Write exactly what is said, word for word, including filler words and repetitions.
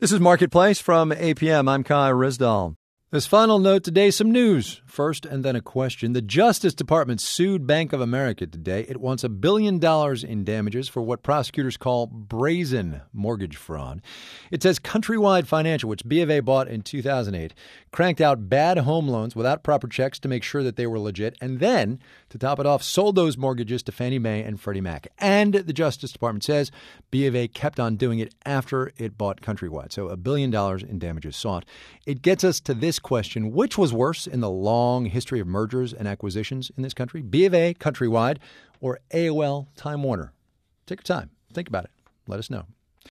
This is Marketplace from A P M. I'm Kai Rizdal. This final note today, some news. First, and then a question. The Justice Department sued Bank of America today. It wants a billion dollars in damages for what prosecutors call brazen mortgage fraud. It says Countrywide Financial, which B of A bought in two thousand eight, cranked out bad home loans without proper checks to make sure that they were legit, and then, to top it off, sold those mortgages to Fannie Mae and Freddie Mac. And the Justice Department says B of A kept on doing it after it bought Countrywide. So a billion dollars in damages sought. It gets us to this question: which was worse in the long history of mergers and acquisitions in this country? B of A, Countrywide, or A O L, Time Warner? Take your time. Think about it. Let us know.